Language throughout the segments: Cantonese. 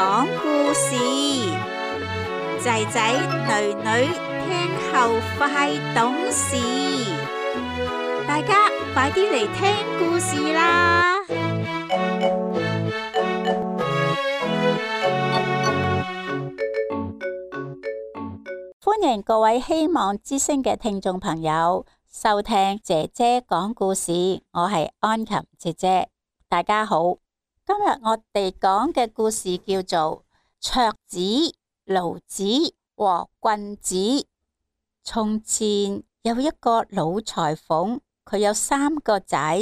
講故事，仔仔女女聽後快懂事，大家快啲嚟聽故事啦！歡迎各位希望之聲嘅聽眾朋友收聽姐姐講故事，我係安琴姐姐，大家好。今日我哋講嘅故事叫做桌子、爐子和棍子。從前有一個老裁縫，佢有3個仔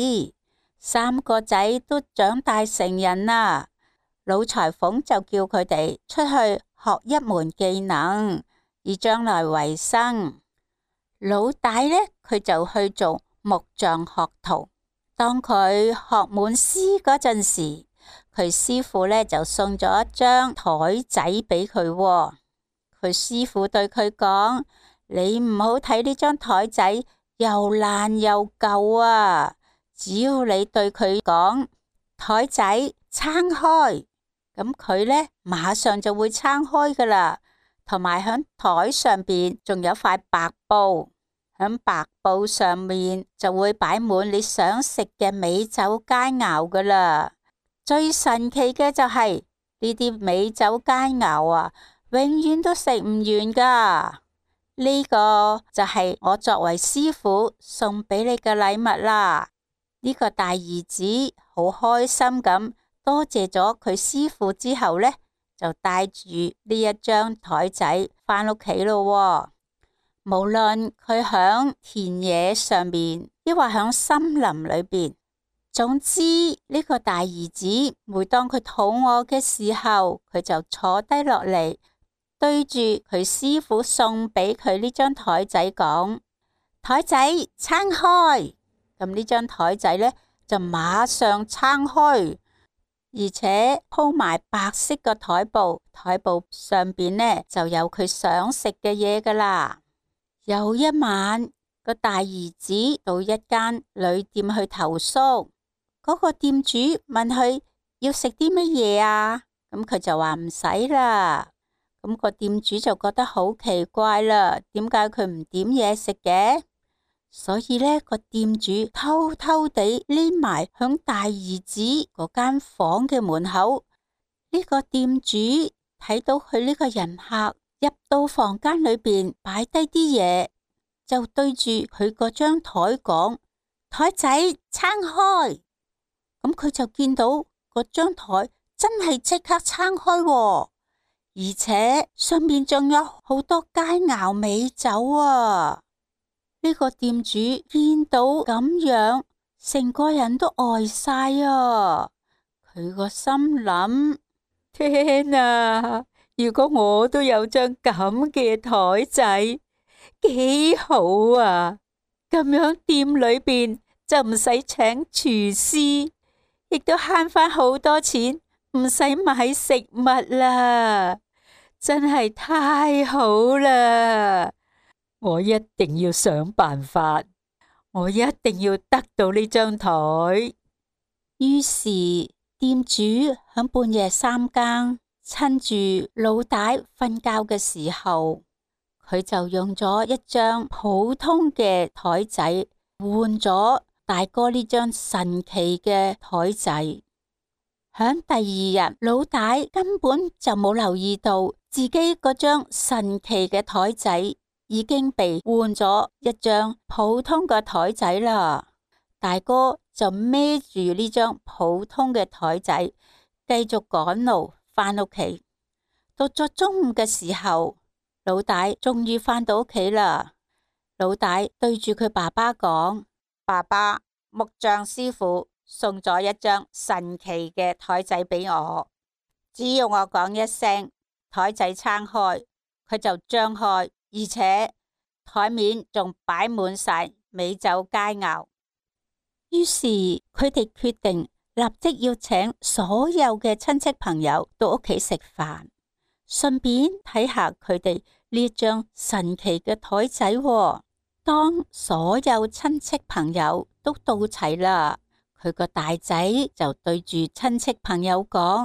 ，3個仔都長大成人啦。老裁縫就叫佢哋出去學一門技能，以將來為生。老大呢，佢就去做木匠學徒。當佢學滿師嗰陣時，佢師傅呢就送咗一張台仔俾佢。佢師傅對佢講：你唔好睇呢張台仔又爛又舊啊！只要你對佢講台仔撐開，咁佢呢馬上就會撐開噶啦。同埋響台上邊仲有塊白布，響白布上面就會擺滿你想食嘅美酒佳肴噶啦。最神奇嘅就係呢啲美酒佳肴啊，永遠都食唔完噶。呢個就係我作為師傅送俾你嘅禮物啦。呢個大兒子好開心咁多謝咗佢師傅之後呢，就帶住呢一張台仔返屋企咯。無論佢響田野上面，抑或響森林裏邊。總之呢個大兒子每當佢肚餓嘅時候，佢就坐低落嚟，對住佢師傅送俾佢呢張台仔講：台仔撐開。咁呢張台仔呢，就馬上撐開，而且鋪埋白色嘅台布，台布上邊呢就有佢想食嘅嘢噶啦。有一晚，個大兒子到一間旅店去投宿。嗰個店主問佢要食啲乜嘢啊？咁佢就話唔使啦。咁個店主就覺得好奇怪啦，點解佢唔點嘢食嘅？所以呢個店主偷偷地匿埋響大兒子嗰間房嘅門口。呢個店主睇到佢呢個人客入到房間裏邊擺低啲嘢，就對住佢嗰張台講：台仔撐開。咁佢就見到嗰張台真係即刻撐開，而且上面仲有好多佳肴美酒啊！呢個店主見到咁樣，成個人都呆晒啊！佢個心諗：天啊！如果我都有張咁嘅台仔，幾好啊！咁樣店裏邊就唔使請廚師。亦都慳返好多錢，唔使買食物啦，真係太好啦！我一定要想辦法，我一定要得到呢張台。於是店主響半夜3更，趁住老大瞓覺嘅時候，佢就用咗一張普通嘅台仔換咗大哥呢張神奇嘅台仔。響第2日，老大根本就冇留意到自己嗰張神奇嘅台仔已經被換咗一張普通嘅台仔啦。大哥就孭住呢張普通嘅台仔，繼續趕路返屋企。到咗中午嘅時候，老大終於返到屋企啦。老大對住佢爸爸講：爸爸，木匠師傅送咗一張神奇嘅台仔俾我，只要我講一聲台仔撐開，佢就張開，而且台面仲擺滿晒美酒佳肴。於是佢哋決定立即要請所有嘅親戚朋友到屋企食飯，順便睇下佢哋呢張神奇嘅台仔。當所有親戚朋友都到齊啦，佢個大仔就對住親戚朋友講：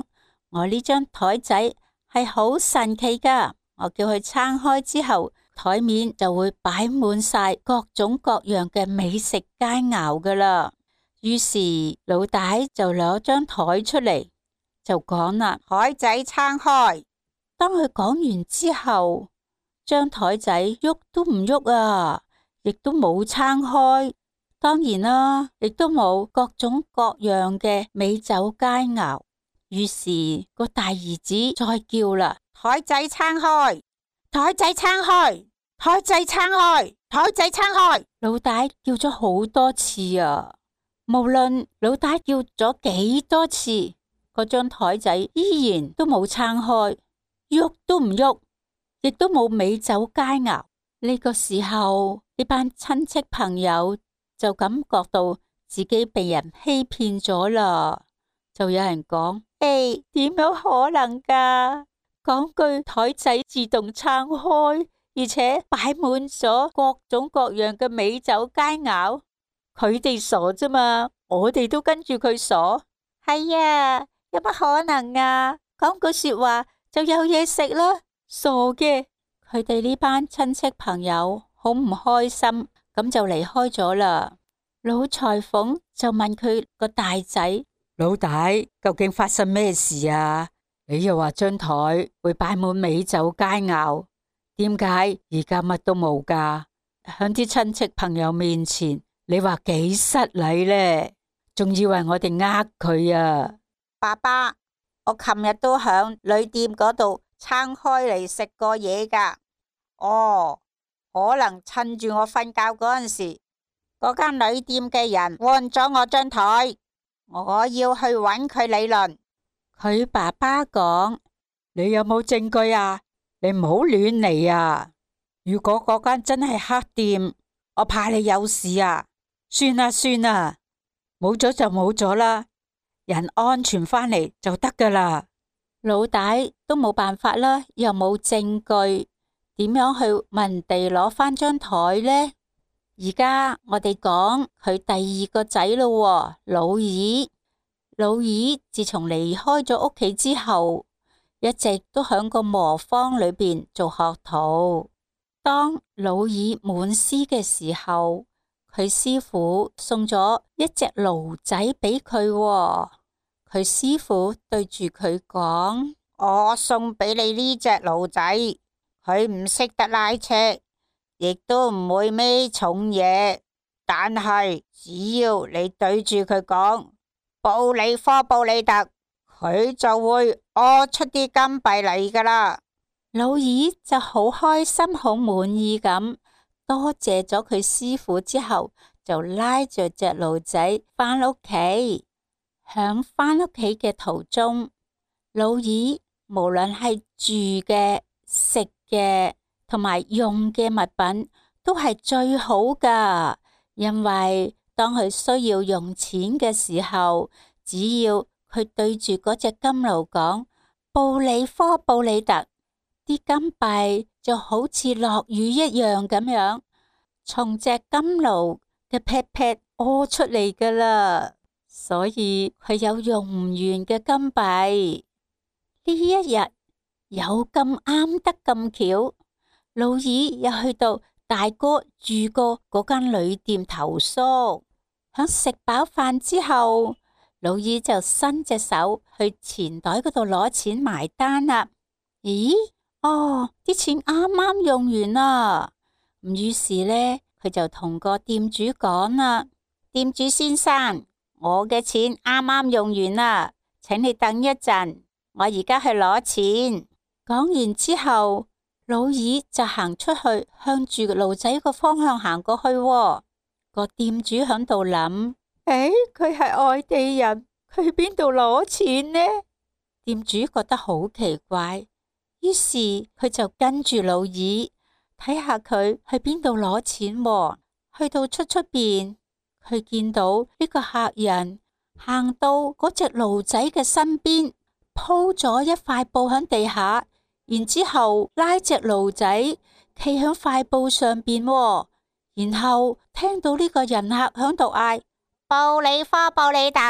我呢張台仔係好神奇噶，我叫佢撐開之後，台面就會擺滿晒各種各樣嘅美食佳肴噶啦。於是老大就攞張台出嚟，就講啦：台仔撐開。當佢講完之後，張台仔喐都唔喐啊，亦都冇撐開。當然啦，亦都冇各種各樣嘅美酒佳肴。於是個大兒子再叫啦：台仔撐開，台仔撐開，台仔撐開，台仔撐開。老大叫咗好多次啊，無論老大叫咗幾多次，嗰張台仔依然都冇撐開，喐都唔喐，亦都冇美酒佳肴。呢個時候，呢班親戚朋友就感覺到自己被人欺騙咗啦，就有人講：點樣可能㗎？講句台仔自動撐開，而且擺滿咗各種各樣嘅美酒佳肴，佢哋傻啫嘛，我哋都跟住佢傻。係啊，有乜可能啊？講句說話就有嘢食啦，傻嘅。佢哋呢班親戚朋友好唔開心，咁就離開咗啦。老裁縫就問佢個大仔：老大，究竟發生咩事啊？你又話張台會擺滿美酒佳肴，點解而家乜都冇噶？響啲親戚朋友面前，你話幾失禮呢？仲以為我哋呃佢啊？爸爸，我琴日都響旅店嗰度撐開嚟食過嘢噶。哦，可能趁住我瞓覺嗰陣時，嗰間旅店嘅人換咗我張台，我要去揾佢理論。佢爸爸講：你有冇證據啊？你唔好亂嚟啊！如果嗰間真係黑店，我怕你有事啊！算啦算啦，冇咗就冇咗啦，人安全返嚟就得噶啦。老大都冇辦法啦，又冇證據，點樣去問人哋攞返張台呢？而家我哋講佢第二個仔咯，老二。老二自從離開咗屋企之後，一直都響個磨坊裏邊做學徒。當老二滿師嘅時候，佢師傅送咗一隻驢仔俾佢。佢師傅對住佢講：我送俾你呢隻驢仔，佢唔識得拉車，亦都唔會孭重嘢，但係只要你對住佢講布里科布里特，佢就會屙出啲金幣嚟噶啦。老二就好開心好滿意咁，多謝咗佢師傅之後，就拉着隻驢仔返屋企。響返屋企嘅途中，老二無論係住嘅、食嘅同埋用嘅物品都係最好噶，因為當佢需要用錢嘅時候，只要佢對住嗰隻金驢講布里科布里特，啲金幣就好似落雨一樣咁樣，從隻金驢嘅屁屁屙出嚟噶啦。所以佢有用唔完嘅金幣。呢一日有咁啱得咁巧，老二又去到大哥住過嗰間旅店投宿。響食飽飯之後，老二就伸隻手去錢袋嗰度攞錢埋單啦。咦？啲錢啱啱用完啦。於是呢，佢就同個店主講啦：店主先生，我嘅錢啱啱用完啦，請你等一陣，我而家去攞錢。講完之後，老二就行出去，向住驢仔個方向行過去。個店主響度諗：佢係外地人，佢去邊度攞錢呢？店主覺得好奇怪，於是佢就跟住老二睇下佢去邊度攞錢。去到出邊，佢見到呢個客人行到嗰隻驢仔嘅身邊，鋪咗一塊布喺地下，然之後拉隻驢仔企喺塊布上邊，然後聽到呢個人客喺度嗌：布里科布里特，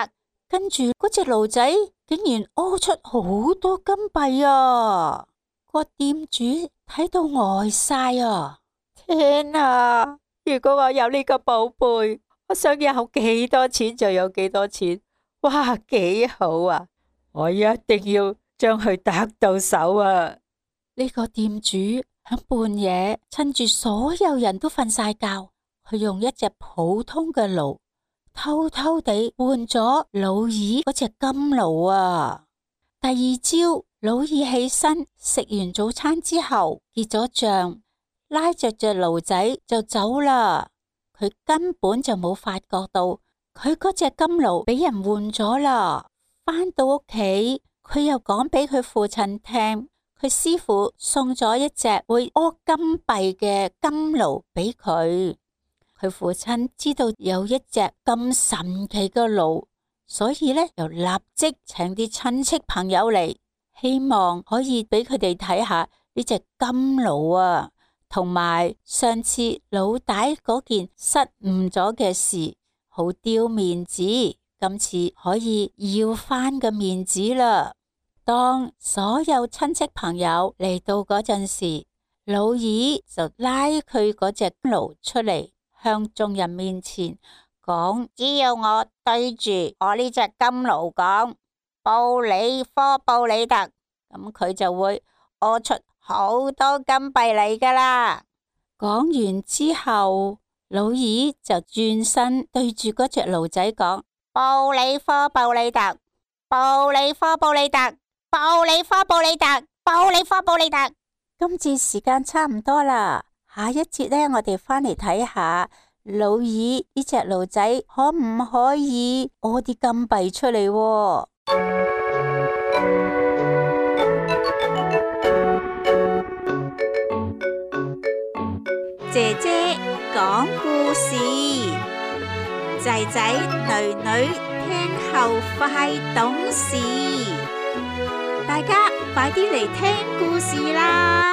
跟住嗰隻驢仔竟然屙出好多金幣啊！個店主睇到呆晒啊！天啊！如果我有呢個寶貝，我想有幾多錢就有幾多錢。哇，幾好啊！我一定要將佢得到手啊！呢個店主喺半夜趁住所有人都瞓晒覺，佢用一隻普通嘅驢偷偷地換咗老二嗰隻金驢啊！第二朝，老二起身食完早餐之後結咗賬，拉着隻驢仔就走啦。佢根本就冇發覺到佢嗰隻金驢俾人換咗啦。返到屋企，佢又講俾佢父親聽，佢師父送咗一隻會屙金幣嘅金驢俾佢。佢父親知道有一隻咁神奇嘅驢，所以呢又立即請啲親戚朋友嚟，希望可以俾佢哋睇下呢隻金驢啊，同埋上次老大嗰件失誤咗嘅事，好丟面子，今次可以要返個面子啦。當所有親戚朋友嚟到嗰陣時，老二就拉佢嗰隻驢出嚟，向眾人面前講，只要我對住我呢隻金驢講布里科布里特，咁佢就會屙出好多金幣嚟噶啦。講完之後，老二就轉身對住嗰隻驢仔講，布里科布里特，布里科布里特，布里科布里特，布里科布里特。今次時間差唔多啦，下一節呢，我哋返嚟睇下老二呢隻驢仔可唔可以屙啲金幣出嚟喎？姐姐講故事，仔仔女女聽後快懂事，大家快啲嚟聽故事啦！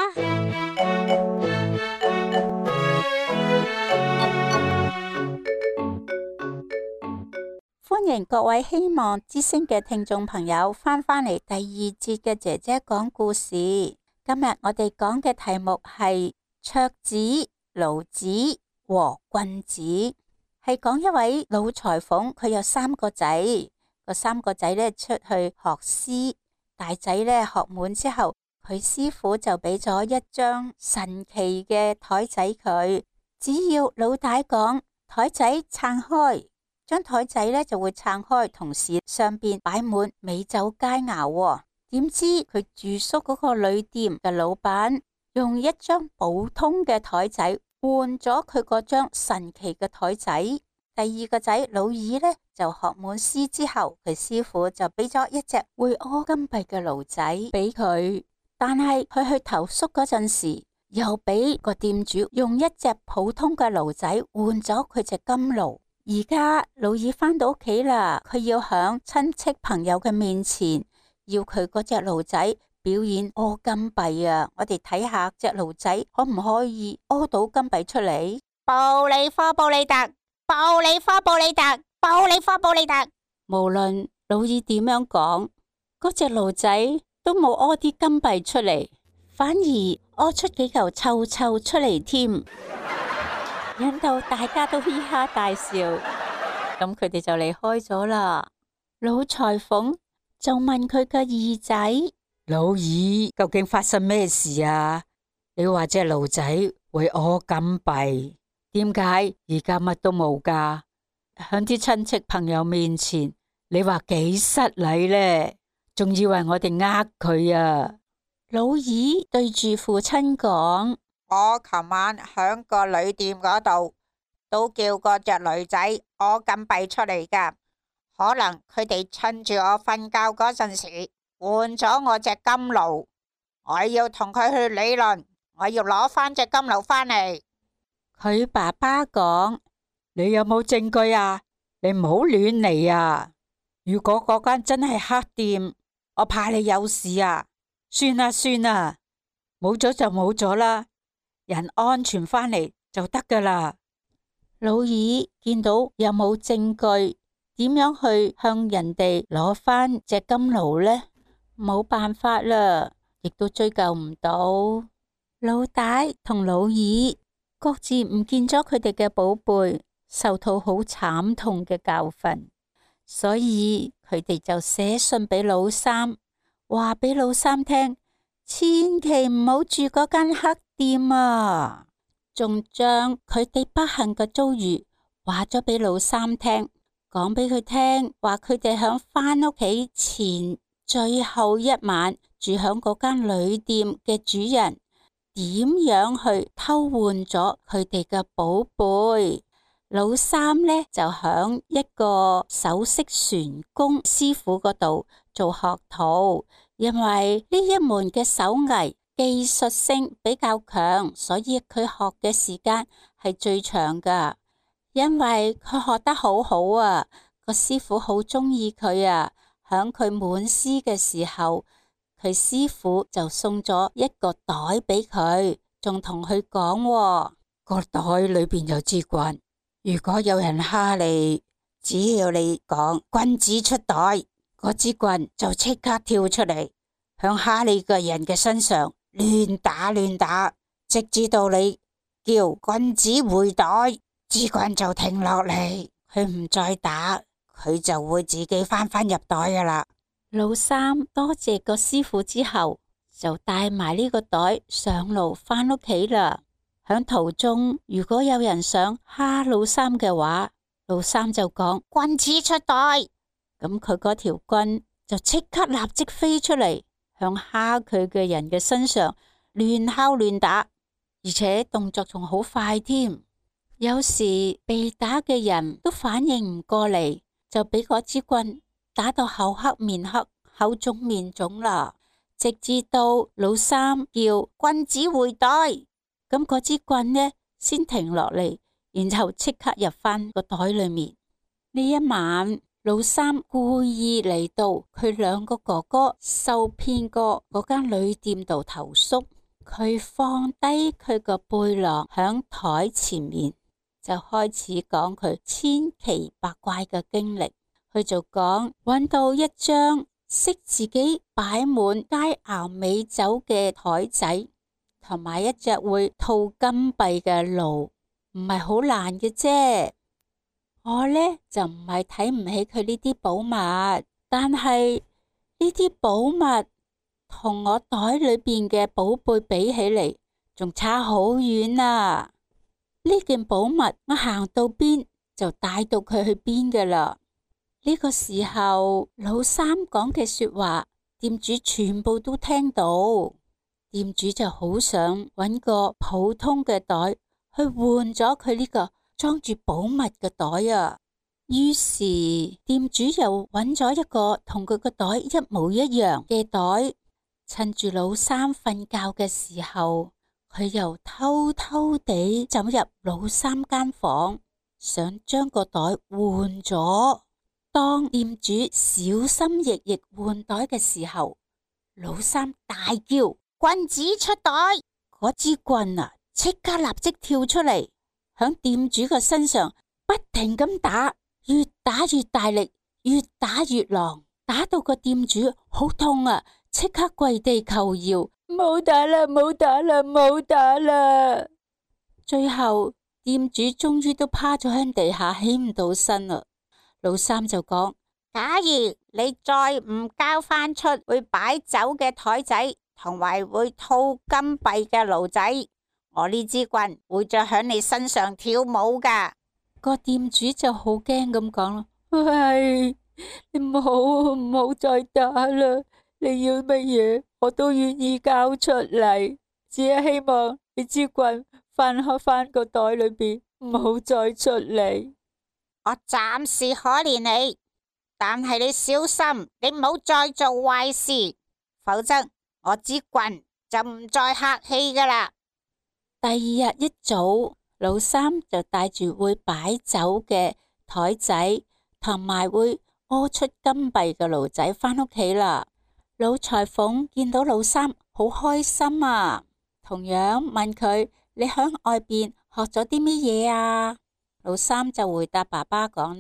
歡迎各位希望之聲嘅聽眾朋友返嚟第二節嘅姐姐講故事。今日我哋講嘅題目係桌子、爐子和棍子，係講一位老裁縫，佢有3個仔，個3個仔呢出去學師，大仔呢學滿之後，佢師父就俾咗一張神奇嘅台仔佢，只要老大講台仔撐開，張台仔呢就會撐開，同時上邊擺滿美酒佳肴。點知佢住宿嗰個旅店嘅老闆用一張普通嘅台仔換咗佢嗰張神奇嘅台仔。第二個仔老二呢就學滿師之後，佢師父就俾咗一隻會屙金幣嘅驢仔俾佢，但係佢去投宿嗰陣時，又俾個店主用一隻普通嘅驢仔換咗佢隻金驢。而家老二返到屋企啦，佢要響親戚朋友嘅面前要佢嗰隻驢仔表演屙金幣啊！我哋睇下隻驢仔可唔可以屙到金幣出嚟？布里科布里特，布里科布里特，布里科布里特。無論老二點樣講，嗰隻驢仔都冇屙啲金幣出嚟，反而屙出幾嚿臭臭出嚟添。引到大家都嘻哈大笑，咁佢哋就離開咗啦。老裁縫就問佢個二仔：老二，究竟發生咩事啊？你話隻驢仔會屙金幣，點解而家乜都冇噶？響啲親戚朋友面前，你話幾失禮呢？仲以為我哋呃佢啊？老二對住父親講：我琴晚響個旅店嗰度都叫過隻驢仔屙金幣出嚟噶，可能佢哋趁住我瞓覺嗰陣時換咗我隻金驢，我要同佢去理論，我要攞翻隻金驢返嚟。佢爸爸講：你有冇證據啊？你唔好亂嚟啊！如果嗰間真係黑店，我怕你有事啊！算啦算啦，冇咗就冇咗啦。人安全返嚟就得噶啦。老二見到有冇證據， 點樣去向人哋攞返隻金爐呢？冇辦法啦，亦都追究唔到。老大同老二各自唔見咗佢哋嘅寶貝，受到好慘痛嘅教訓，所以佢哋就寫信俾老三，話俾老三聽，千祈唔好住嗰間黑店啊！仲將佢哋不幸嘅遭遇話咗俾老三聽，講俾佢聽，話佢哋響返屋企前最後一晚住響嗰間旅店嘅主人點樣去偷換咗佢哋嘅寶貝。老三呢，就響一個首飾船工師傅嗰度做學徒，因為呢一門嘅手藝技術性比較強，所以佢學嘅時間係最長噶。因為佢學得好好啊，個師傅好中意佢啊。響佢滿師嘅時候，佢師傅就送咗一個袋俾佢，仲同佢講，個袋裏邊有支棍，如果有人蝦你，只要你講棍子出袋，嗰支棍就即刻跳出嚟，向蝦你嘅人嘅身上亂打亂打，直至到你叫棍子回袋，支棍就停落嚟，佢唔再打，佢就會自己翻入袋噶啦。老三多謝個師傅之後，就帶埋呢個袋上路翻屋企啦。響途中，如果有人想蝦老三嘅話，老三就講棍子出袋，咁佢嗰條棍就即刻立即飛出嚟，向蝦佢嘅人嘅身上亂敲亂打，而且動作仲好快添。有時被打嘅人都反應唔過嚟，就俾嗰支棍打到口黑面黑，口腫面腫啦，直至到老三叫棍子回袋，咁嗰支棍呢先停落嚟，然後即刻入翻個袋裏面。呢一晚，老三故意嚟到佢兩個哥哥受騙過嗰間旅店度投宿，佢放低佢個背囊響台前面，就開始講佢千奇百怪嘅經歷。佢就講搵到一張識自己擺滿佳肴美酒嘅台仔，同埋一隻會吐金幣嘅爐，唔係好難嘅啫。我呢，就唔係睇唔起佢呢啲寶物，但係呢啲寶物同我袋裏邊嘅寶貝比起嚟，仲差好遠啊！呢件寶物我行到邊就帶到佢去邊㗎啦。呢個時候，老三講嘅說話，店主全部都聽到。店主就好想揾個普通嘅袋去換咗佢呢個裝住寶物嘅袋啊。於是店主又揾咗一個同佢個袋一模一樣嘅袋，趁住老三瞓覺嘅時候，佢又偷偷地走入老三間房，想將個袋換咗。當店主小心翼翼換袋嘅時候，老三大叫棍子出袋，嗰支棍啊即刻立即跳出嚟，響店主個身上不停咁打，越打越大力，越打越狼，打到個店主好痛啊，即刻跪地求饒，冇打啦，冇打啦，冇打啦。最後店主終於都趴咗喺地下，起唔到身啦。老三就講：假如你再唔交翻出會擺酒嘅台仔，同埋會吐金幣嘅爐仔，我呢支棍會再響你身上跳舞噶。個店主就好驚咁講咯：喂，你唔好再打啦，你要乜嘢我都願意交出嚟，只係希望你支棍翻開翻個袋裏邊，唔好再出嚟。我暫時可憐你，但係你小心，你唔好再做壞事，否則我支棍就唔再客氣噶啦。第二日一早，老三就帶住會擺酒嘅台仔，同埋會屙出金幣嘅爐仔返屋企啦。老裁縫見到老三好開心啊，同樣問佢：你響外邊學咗啲乜嘢啊？老三就回答爸爸講啦：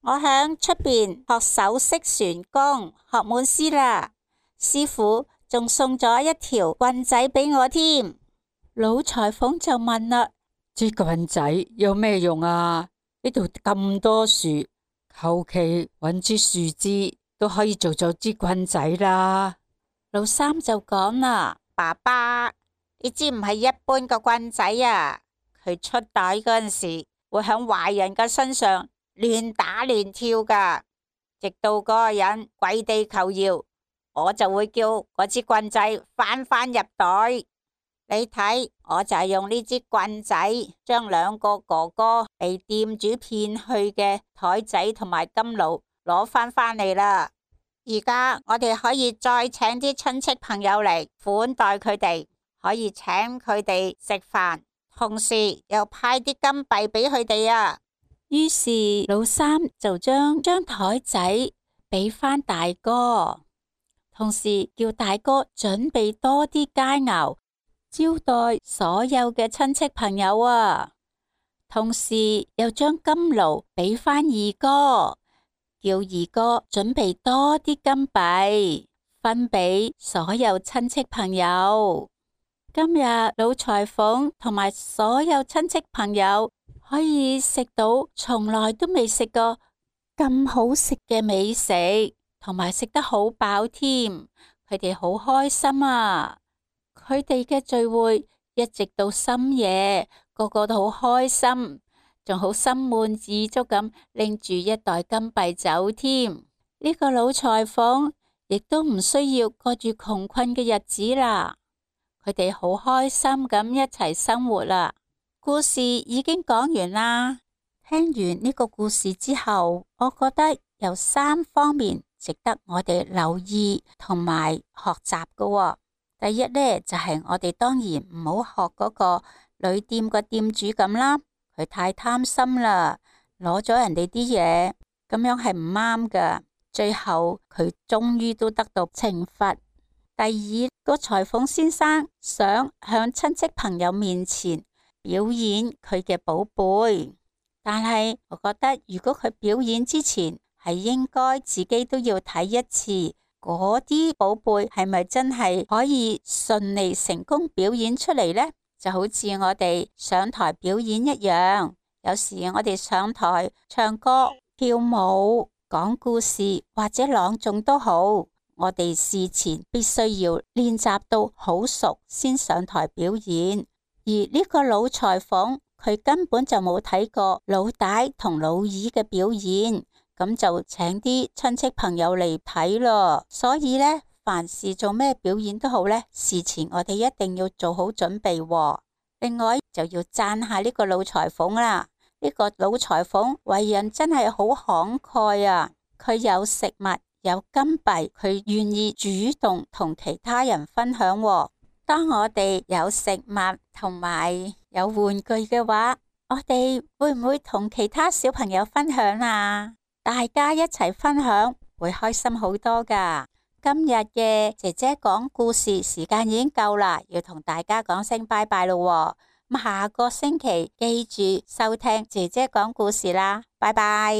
我響出邊學手式船工，學滿師啦。師傅仲送咗一條棍仔俾我添。老裁縫就問啦： 支棍仔有咩用啊？呢度咁多樹，求其搵支樹枝都可以做咗支棍仔啦。 老三就講啦：爸爸，呢支唔係一般嘅棍仔啊，佢出袋嗰陣時會響壞人嘅身上亂打亂跳噶，直到嗰個人跪地求饒，我就會叫嗰支棍仔翻入袋。你睇，我就係用呢支棍仔將兩個哥哥被店主騙去嘅台仔同埋金爐攞翻嚟啦。而家我哋可以再請啲親戚朋友嚟款待佢哋，可以請佢哋食飯，同時又派啲金幣俾佢哋啊。於是老三就將張台仔俾翻大哥，同時叫大哥準備多啲佳肴招待所有嘅親戚朋友啊。同時又將金爐俾翻二哥，叫二哥準備多啲金幣分俾所有親戚朋友。今日老裁縫同埋所有親戚朋友可以食到從來都未食過咁好食嘅美食，同埋食得好飽添，佢哋好開心啊！佢哋嘅聚會一直到深夜，個個都好開心，仲好心滿意足咁拎住一袋金幣走添。呢個老裁縫亦都唔需要過住窮困嘅日子啦，佢哋好開心咁一齊生活啦。故事已經講完啦。聽完呢個故事之後，我覺得有3方面值得我哋留意同埋學習㗎喎。第一呢，就係我哋當然唔好學嗰個旅店個店主咁啦，佢太貪心啦，攞咗人哋啲嘢，咁樣係唔啱㗎。最後佢終於都得到懲罰。第二，個裁縫先生想向親戚朋友面前表演佢嘅寶貝，但係我覺得如果佢表演之前係應該自己都要睇一次嗰啲寶貝係咪真係可以順利成功表演出嚟呢？就好似我哋上台表演一樣，有時我哋上台唱歌、跳舞、講故事或者朗誦都好，我哋事前必須要練習到好熟先上台表演。而呢個老裁縫佢根本就冇睇過老大同老二嘅表演，咁就請啲親戚朋友嚟睇咯。所以呢，凡事做咩表演都好呢，事前我哋一定要做好準備喎。另外就要讚下呢個老裁縫啦。呢個老裁縫為人真係好慷慨啊！佢有食物，有金幣，佢願意主動同其他人分享喎。當我哋有食物同埋有玩具嘅話，我哋會唔會同其他小朋友分享啊？大家一齊分享會開心好多噶。今日嘅姐姐講故事時間已經夠啦，要同大家講聲拜拜咯。咁下個星期記住收聽姐姐講故事啦，拜拜。